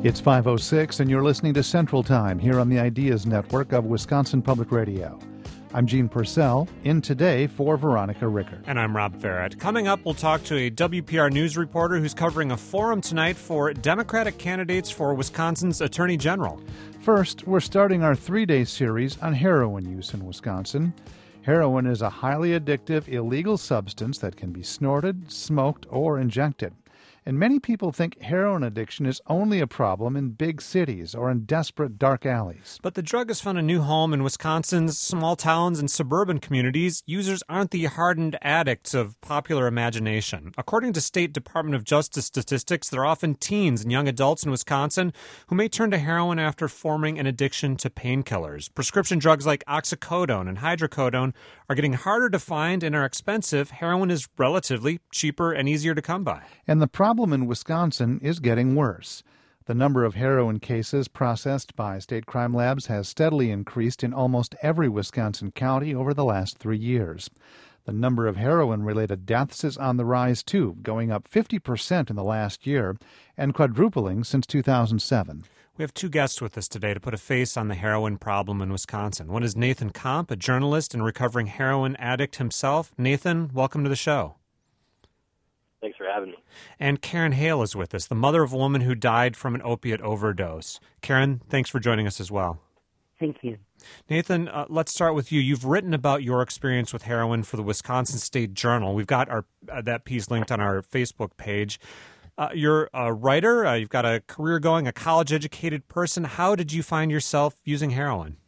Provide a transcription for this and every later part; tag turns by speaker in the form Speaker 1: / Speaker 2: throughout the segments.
Speaker 1: It's 5:06 and you're listening to Central Time here on the Ideas Network of Wisconsin Public Radio. I'm Gene Purcell, in today for Veronica Rickert.
Speaker 2: And I'm Rob Farrett. Coming up, we'll talk to a WPR News reporter who's covering a forum tonight for Democratic candidates for Wisconsin's Attorney General.
Speaker 1: First, we're starting our 3-day series on heroin use in Wisconsin. Heroin is a highly addictive, illegal substance that can be snorted, smoked, or injected. And many people think heroin addiction is only a problem in big cities or in desperate dark alleys.
Speaker 2: But the drug has found a new home in Wisconsin's small towns and suburban communities. Users aren't the hardened addicts of popular imagination. According to State Department of Justice statistics, there are often teens and young adults in Wisconsin who may turn to heroin after forming an addiction to painkillers. Prescription drugs like oxycodone and hydrocodone are getting harder to find and are expensive. Heroin is relatively cheaper and easier to come by.
Speaker 1: And the problem in Wisconsin is getting worse. The number of heroin cases processed by state crime labs has steadily increased in almost every Wisconsin county over the last 3 years. The number of heroin-related deaths is on the rise, too, going up 50% in the last year and quadrupling since 2007.
Speaker 2: We have two guests with us today to put a face on the heroin problem in Wisconsin. One is Nathan Komp, a journalist and recovering heroin addict himself. Nathan, welcome to the show.
Speaker 3: Thanks for having me.
Speaker 2: And Karen Hale is with us, the mother of a woman who died from an opiate overdose. Karen, thanks for joining us as well.
Speaker 4: Thank you.
Speaker 2: Nathan, let's start with you. You've written about your experience with heroin for the Wisconsin State Journal. We've got that piece linked on our Facebook page. You're a writer. You've got a career going, a college-educated person. How did you find yourself using heroin?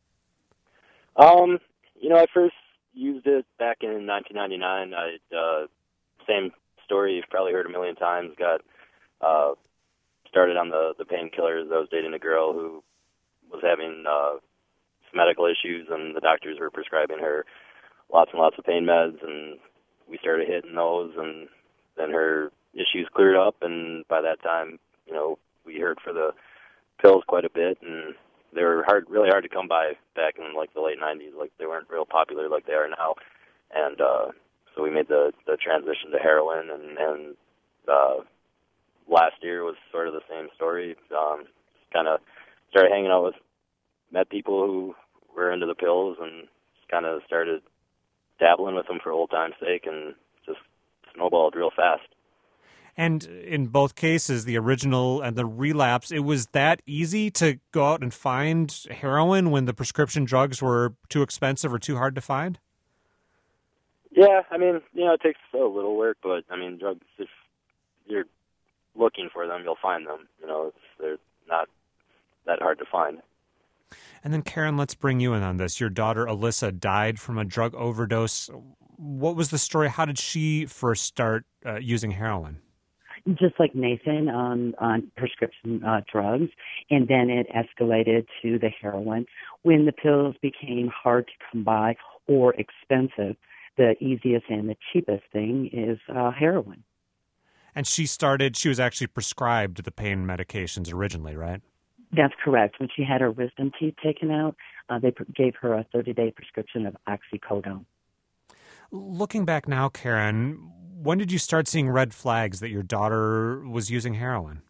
Speaker 3: I first used it back in 1999. Same story you've probably heard a million times. Got started on the painkillers. I was dating a girl who was having some medical issues, and the doctors were prescribing her lots and lots of pain meds, and we started hitting those, and then her issues cleared up, and by that time, we heard for the pills quite a bit, and they were really hard to come by back in like the late 90s. Like, they weren't real popular like they are now, and so we made the transition to heroin, and last year was sort of the same story. Kind of started hanging out met people who were into the pills, and just kind of started dabbling with them for old time's sake, and just snowballed real fast.
Speaker 2: And in both cases, the original and the relapse, it was that easy to go out and find heroin when the prescription drugs were too expensive or too hard to find?
Speaker 3: Yeah, it takes a little work, but, drugs, if you're looking for them, you'll find them. They're not that hard to find.
Speaker 2: And then, Karen, let's bring you in on this. Your daughter, Alyssa, died from a drug overdose. What was the story? How did she first start using heroin?
Speaker 4: Just like Nathan on prescription drugs, and then it escalated to the heroin. When the pills became hard to come by or expensive, the easiest and the cheapest thing is heroin.
Speaker 2: And she was actually prescribed the pain medications originally, right?
Speaker 4: That's correct. When she had her wisdom teeth taken out, they gave her a 30-day prescription of oxycodone.
Speaker 2: Looking back now, Karen, when did you start seeing red flags that your daughter was using heroin?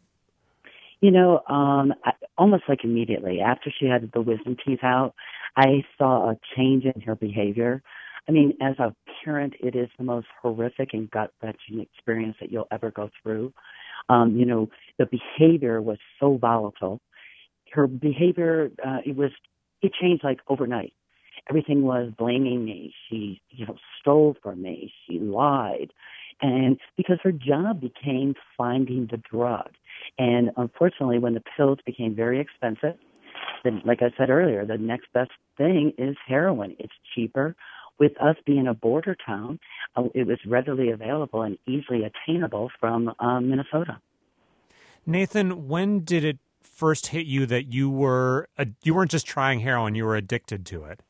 Speaker 4: Almost like immediately. After she had the wisdom teeth out, I saw a change in her behavior. As a parent, it is the most horrific and gut-wrenching experience that you'll ever go through. The behavior was so volatile. Her behavior, it changed like overnight. Everything was blaming me. She, stole from me. She lied. And because her job became finding the drug. And unfortunately, when the pills became very expensive, then, like I said earlier, the next best thing is heroin. It's cheaper. With us being a border town, it was readily available and easily attainable from Minnesota.
Speaker 2: Nathan, when did it first hit you that you weren't just trying heroin, you were addicted to it?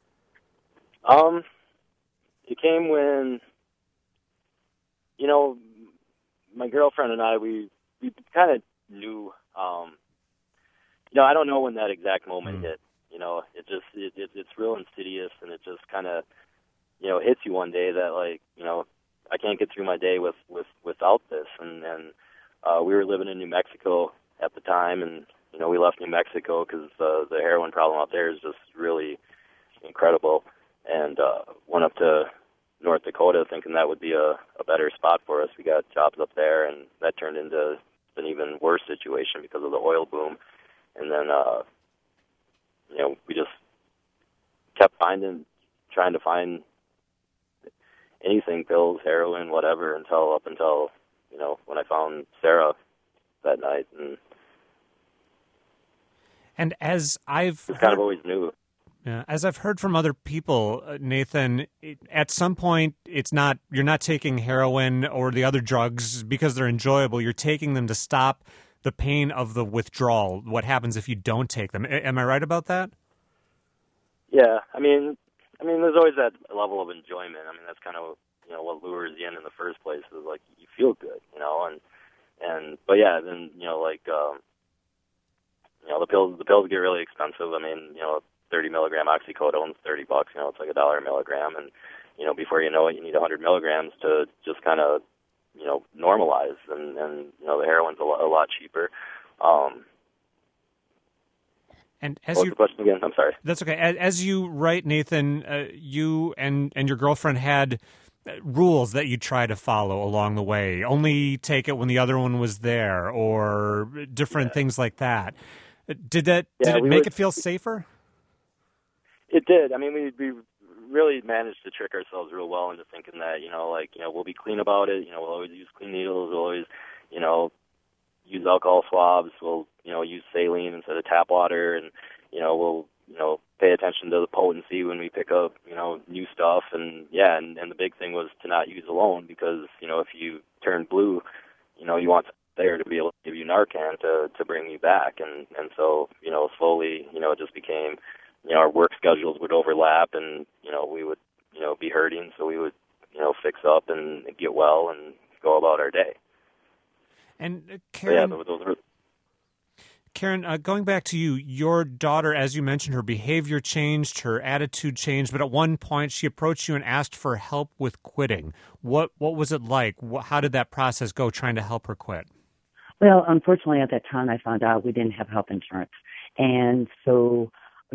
Speaker 3: It came when, my girlfriend and I, we kind of knew, I don't know when that exact moment hit. It's real insidious, and it just kind of, hits you one day that, like, I can't get through my day without this. And we were living in New Mexico at the time, and we left New Mexico because the heroin problem out there is just really incredible, and went up to North Dakota thinking that would be a better spot for us. We got jobs up there, and that turned into an even worse situation because of the oil boom. And then, we just kept trying to find anything, pills, heroin, whatever, up until, when I found Sarah that night.
Speaker 2: And as I've
Speaker 3: just kind of always knew.
Speaker 2: Yeah, as I've heard from other people, Nathan, at some point you're not taking heroin or the other drugs because they're enjoyable. You're taking them to stop the pain of the withdrawal. What happens if you don't take them? Am I right about that?
Speaker 3: Yeah, I mean, there's always that level of enjoyment. I mean, that's kind of what lures you in the first place is like you feel good, but yeah, then the pills get really expensive. I mean, 30 milligram oxycodone's $30. It's like $1 a milligram, and before you know it, you need 100 milligrams to just kind of normalize, and the heroin's a lot cheaper.
Speaker 2: And as
Speaker 3: what was the question again? I'm sorry.
Speaker 2: That's okay. As you write, Nathan, you and your girlfriend had rules that you try to follow along the way. Only take it when the other one was there, or different things like that. Did it make it feel safer?
Speaker 3: It did. I mean, we really managed to trick ourselves real well into thinking that, we'll be clean about it. We'll always use clean needles. We'll always, use alcohol swabs. We'll, use saline instead of tap water. And, we'll, pay attention to the potency when we pick up, new stuff. And, yeah, and the big thing was to not use alone because, if you turn blue, you want there to be able to give you Narcan to bring you back. And so, slowly, it just became, our work schedules would overlap, and we would be hurting, so we would fix up and get well and go about our day.
Speaker 2: And Karen,
Speaker 3: those were...
Speaker 2: Karen, going back to you, your daughter, as you mentioned, her behavior changed, her attitude changed, but at one point she approached you and asked for help with quitting. What was it like? How did that process go, trying to help her quit?
Speaker 4: Well, unfortunately, at that time, I found out we didn't have health insurance, and so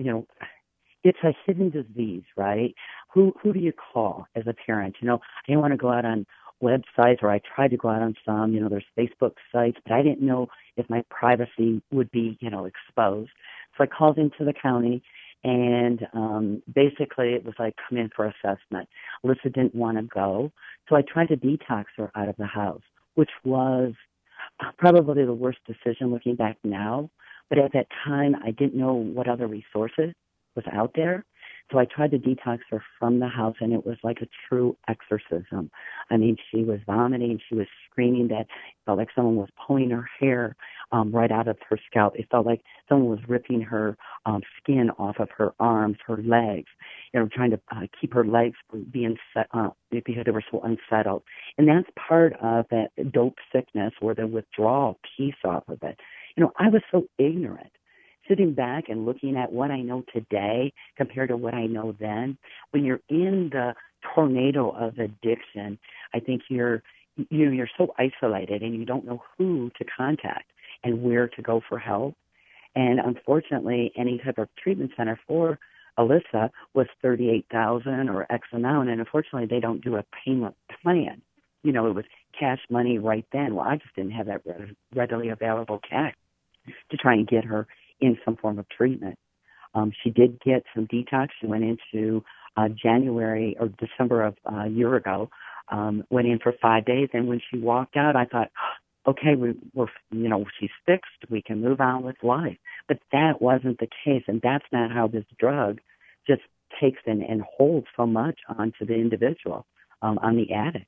Speaker 4: it's a hidden disease, right? Who do you call as a parent? I didn't want to go out on websites, or I tried to go out on some, there's Facebook sites, but I didn't know if my privacy would be, exposed. So I called into the county, and basically it was like, come in for assessment. Alyssa didn't want to go, so I tried to detox her out of the house, which was probably the worst decision looking back now. But at that time, I didn't know what other resources was out there. So I tried to detox her from the house, and it was like a true exorcism. I mean, she was vomiting. She was screaming that it felt like someone was pulling her hair right out of her scalp. It felt like someone was ripping her skin off of her arms, her legs, trying to keep her legs from being set up because they were so unsettled. And that's part of that dope sickness, or the withdrawal piece off of it. I was so ignorant. Sitting back and looking at what I know today compared to what I know then, when you're in the tornado of addiction, I think you're so isolated and you don't know who to contact and where to go for help. And unfortunately, any type of treatment center for Alyssa was $38,000 or X amount, and unfortunately, they don't do a payment plan. It was cash money right then. Well, I just didn't have that readily available cash to try and get her in some form of treatment. She did get some detox. She went into January or December of a year ago, went in for 5 days. And when she walked out, I thought, okay, we're she's fixed. We can move on with life. But that wasn't the case. And that's not how this drug just takes and holds so much onto the individual, on the addict.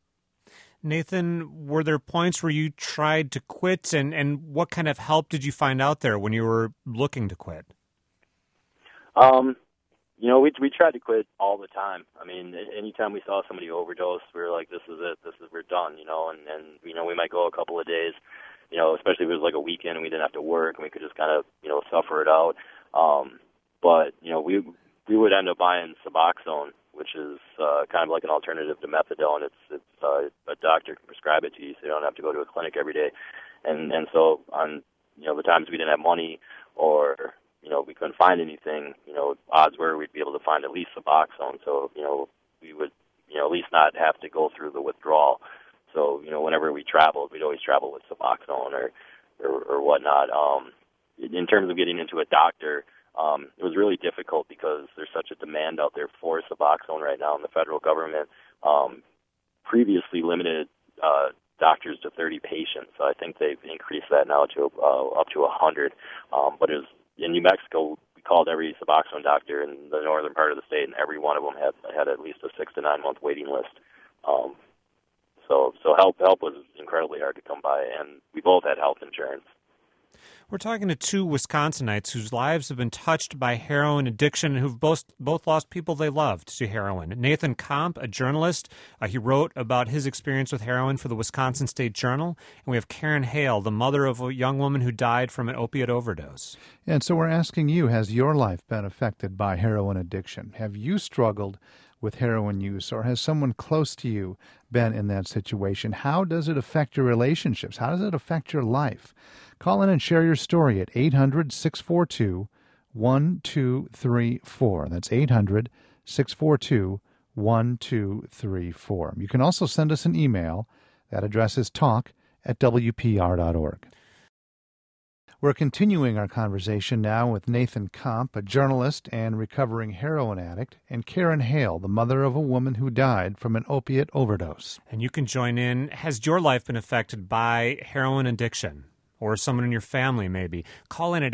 Speaker 2: Nathan, were there points where you tried to quit, and what kind of help did you find out there when you were looking to quit?
Speaker 3: We tried to quit all the time. I mean, anytime we saw somebody overdose, we were like, this is it. We're done, and we might go a couple of days, especially if it was like a weekend and we didn't have to work and we could just kind of, suffer it out. But we would end up buying Suboxone, which is kind of like an alternative to methadone. It's a doctor can prescribe it to you, so you don't have to go to a clinic every day. And so on the times we didn't have money or, we couldn't find anything, odds were we'd be able to find at least Suboxone. So, we would, at least not have to go through the withdrawal. So, whenever we traveled, we'd always travel with Suboxone or whatnot. In terms of getting into a doctor, it was really difficult because there's such a demand out there for Suboxone right now, and the federal government previously limited doctors to 30 patients. So I think they've increased that now to up to 100. But it was, in New Mexico, we called every Suboxone doctor in the northern part of the state, and every one of them had at least a 6 to 9 month waiting list. So help was incredibly hard to come by, and we both had health insurance.
Speaker 2: We're talking to two Wisconsinites whose lives have been touched by heroin addiction and who've both lost people they loved to heroin. Nathan Komp, a journalist, he wrote about his experience with heroin for the Wisconsin State Journal. And we have Karen Hale, the mother of a young woman who died from an opiate overdose.
Speaker 1: And so we're asking you, has your life been affected by heroin addiction? Have you struggled with heroin use, or has someone close to you been in that situation? How does it affect your relationships? How does it affect your life? Call in and share your story at 800-642-1234. That's 800-642-1234. You can also send us an email. That address is talk@wpr.org. We're continuing our conversation now with Nathan Komp, a journalist and recovering heroin addict, and Karen Hale, the mother of a woman who died from an opiate overdose.
Speaker 2: And you can join in. Has your life been affected by heroin addiction? Or someone in your family, maybe. Call in at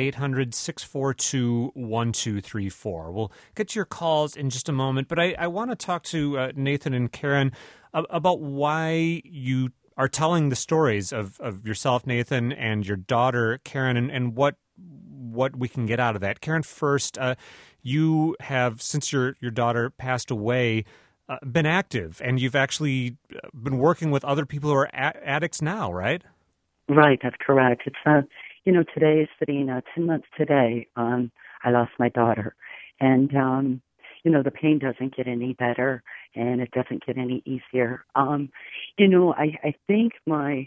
Speaker 2: 800-642-1234. We'll get to your calls in just a moment, but I want to talk to Nathan and Karen about why you are telling the stories of yourself, Nathan, and your daughter, Karen, and what we can get out of that. Karen, first, you have, since your daughter passed away, been active, and you've actually been working with other people who are addicts now, right?
Speaker 4: Right, that's correct. It's today is sitting 10 months today. I lost my daughter, and the pain doesn't get any better, and it doesn't get any easier. I think my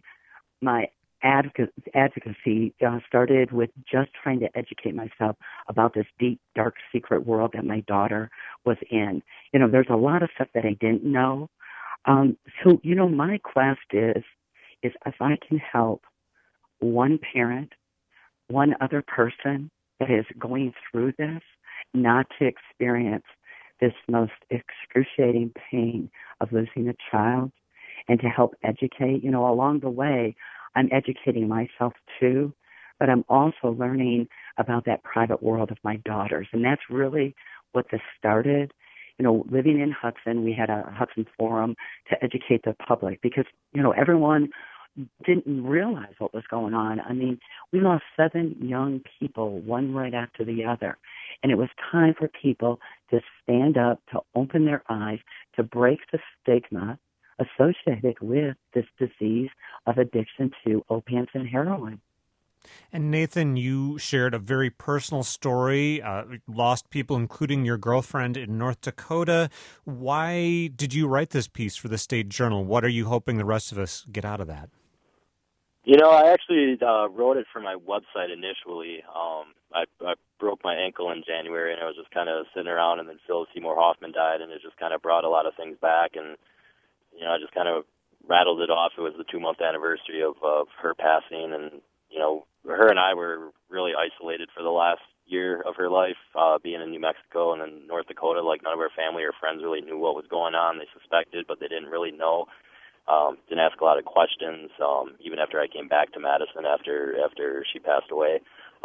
Speaker 4: advocacy started with just trying to educate myself about this deep, dark, secret world that my daughter was in. There's a lot of stuff that I didn't know. So my quest is if I can help one parent, one other person that is going through this, not to experience this most excruciating pain of losing a child, and to help educate. Along the way, I'm educating myself too, but I'm also learning about that private world of my daughters. And that's really what this started. Living in Hudson, we had a Hudson Forum to educate the public because, everyone didn't realize what was going on. I mean, we lost 7 young people, one right after the other. And it was time for people to stand up, to open their eyes, to break the stigma associated with this disease of addiction to opiates and heroin.
Speaker 2: And Nathan, you shared a very personal story, lost people, including your girlfriend in North Dakota. Why did you write this piece for the State Journal? What are you hoping the rest of us get out of that?
Speaker 3: I actually wrote it for my website initially. I broke my ankle in January, and I was just kind of sitting around, and then Phyllis Seymour Hoffman died, and it just kind of brought a lot of things back, and, I just kind of rattled it off. It was the 2-month anniversary of her passing, and, her and I were really isolated for the last year of her life, being in New Mexico and then North Dakota. Like, none of her family or friends really knew what was going on. They suspected, but they didn't really know. Didn't ask a lot of questions, even after I came back to Madison after she passed away.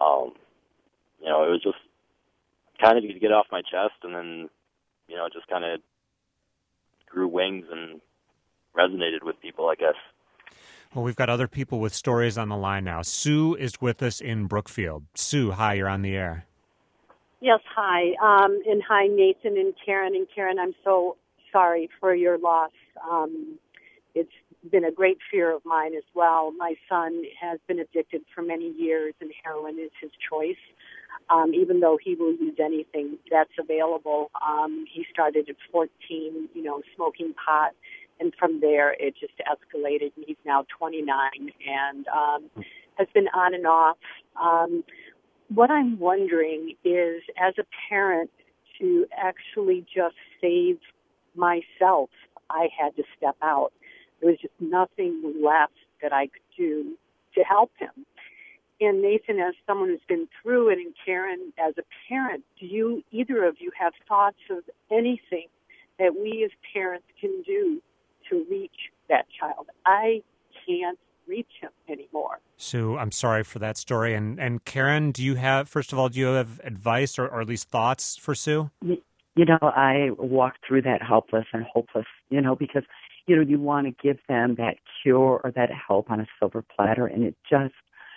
Speaker 3: It was just kind of to get off my chest, and then, just kind of grew wings and resonated with people, I guess.
Speaker 2: Well, we've got other people with stories on the line now. Sue is with us in Brookfield. Sue, hi, you're on the air.
Speaker 5: Yes, hi. And hi, Nathan and Karen. And Karen, I'm so sorry for your loss. It's been a great fear of mine as well. My son has been addicted for many years, and heroin is his choice. Even though he will use anything that's available. He started at 14, smoking pot, and from there it just escalated. And he's now 29 and has been on and off What I'm wondering is, as a parent, to actually just save myself, I had to step out. There was just nothing left that I could do to help him. And Nathan, as someone who's been through it, and Karen, as a parent, do you, either of you, have thoughts of anything that we as parents can do to reach that child? I can't reach him anymore.
Speaker 2: Sue, I'm sorry for that story. And Karen, do you have advice or at least thoughts for Sue?
Speaker 4: You know, I walked through that helpless and hopeless, because, you want to give them that cure or that help on a silver platter, and it just,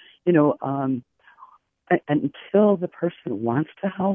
Speaker 4: until the person wants to help,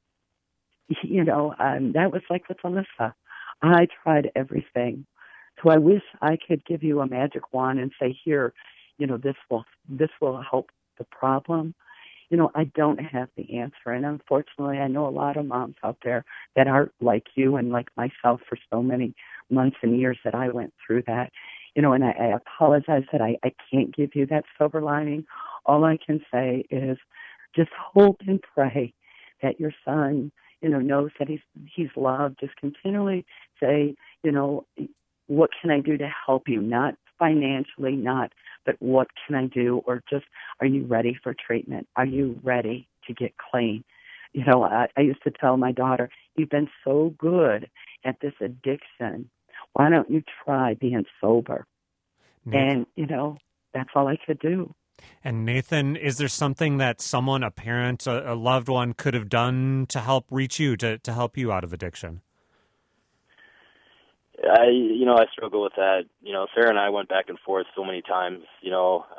Speaker 4: that was like with Alyssa. I tried everything. So I wish I could give you a magic wand and say, here, this will help the problem. I don't have the answer. And unfortunately, I know a lot of moms out there that are like you and like myself for so many months and years that I went through that. And I apologize that I can't give you that silver lining. All I can say is just hope and pray that your son, knows that he's loved. Just continually say, what can I do to help you? Not financially, but what can I do? Or just, are you ready for treatment? Are you ready to get clean? I used to tell my daughter, you've been so good at this addiction. Why don't you try being sober?
Speaker 2: Nathan.
Speaker 4: And, that's all I could do.
Speaker 2: And Nathan, is there something that someone, a parent, a loved one could have done to help reach you, to help you out of addiction?
Speaker 3: I struggle with that. Sarah and I went back and forth so many times. We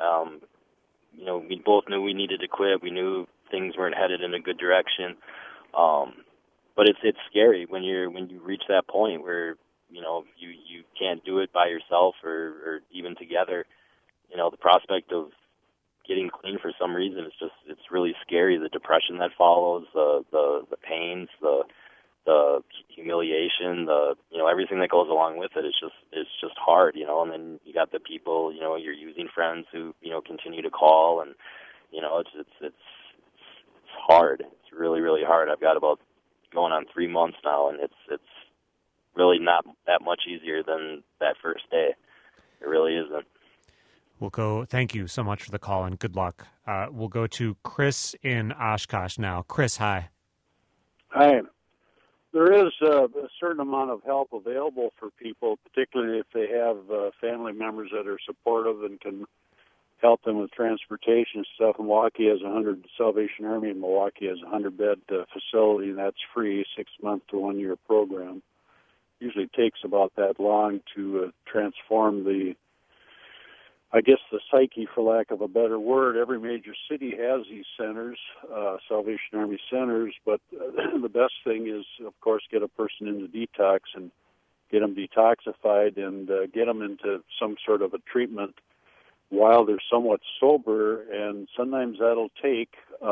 Speaker 3: both knew we needed to quit. We knew things weren't headed in a good direction. But it's scary when you reach that point where you can't do it by yourself or even together. The prospect of getting clean for some reason it's really scary. The depression that follows, the pains, the humiliation, everything that goes along with it. It's just hard, and then you got the people, your using friends who, continue to call, and, it's hard. It's really, really hard. I've got about going on 3 months now, and it's really not that much easier than that first day. It really isn't.
Speaker 2: Thank you so much for the call, and good luck. We'll go to Chris in Oshkosh now. Chris, hi.
Speaker 6: Hi. There is a certain amount of help available for people, particularly if they have family members that are supportive and can help them with transportation stuff. Milwaukee has Salvation Army in Milwaukee has a 100-bed facility, and that's free, 6-month to 1-year program. Usually takes about that long to transform the psyche, for lack of a better word. Every major city has these centers, Salvation Army centers, but the best thing is, of course, get a person into detox and get them detoxified and get them into some sort of a treatment while they're somewhat sober, and sometimes that'll take.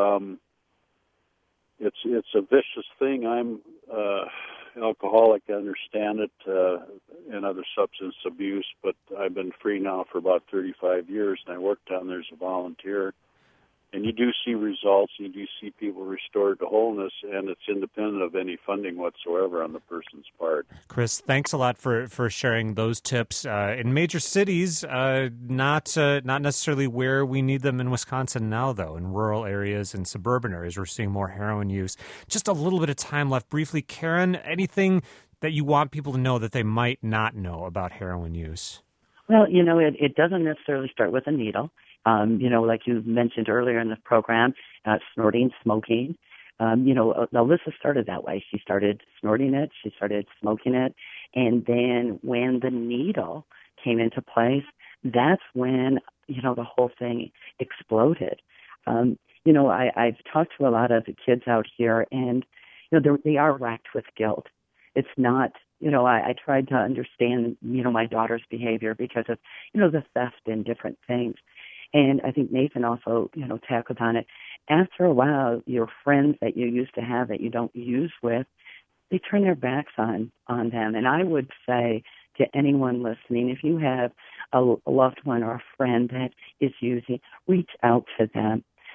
Speaker 6: It's a vicious thing. I'm alcoholic, I understand it, and other substance abuse, but I've been free now for about 35 years, and I work down there as a volunteer. And you do see results, you do see people restored to wholeness, and it's independent of any funding whatsoever on the person's part.
Speaker 2: Chris, thanks a lot for sharing those tips. In major cities, not necessarily where we need them in Wisconsin now, though. In rural areas and suburban areas, we're seeing more heroin use. Just a little bit of time left. Briefly, Karen, anything that you want people to know that they might not know about heroin use?
Speaker 4: Well, it doesn't necessarily start with a needle. Like you mentioned earlier in the program, snorting, smoking. Alyssa started that way. She started snorting it. She started smoking it. And then when the needle came into place, that's when, the whole thing exploded. I've talked to a lot of the kids out here, and, they are racked with guilt. It's not, I tried to understand, my daughter's behavior because of, the theft and different things. And I think Nathan also, tackled on it. After a while, your friends that you used to have that you don't use with, they turn their backs on them. And I would say to anyone listening, if you have a loved one or a friend that is using, reach out to them.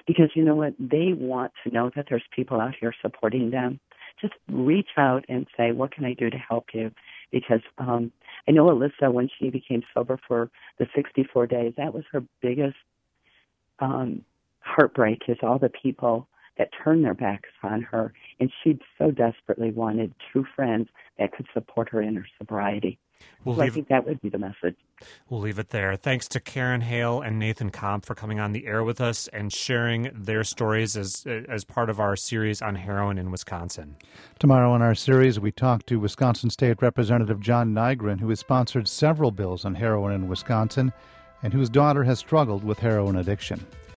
Speaker 4: because you know what? They want to know that there's people out here supporting them. Just reach out and say, what can I do to help you? Because I know Alyssa, when she became sober for the 64 days, that was her biggest heartbreak, is all the people that turned their backs on her. And she so desperately wanted true friends that could support her in her sobriety. I think that would be the message.
Speaker 2: We'll leave it there. Thanks to Karen Hale and Nathan Komp for coming on the air with us and sharing their stories as part of our series on heroin in Wisconsin.
Speaker 1: Tomorrow in our series, we talk to Wisconsin State Representative John Nygren, who has sponsored several bills on heroin in Wisconsin and whose daughter has struggled with heroin addiction.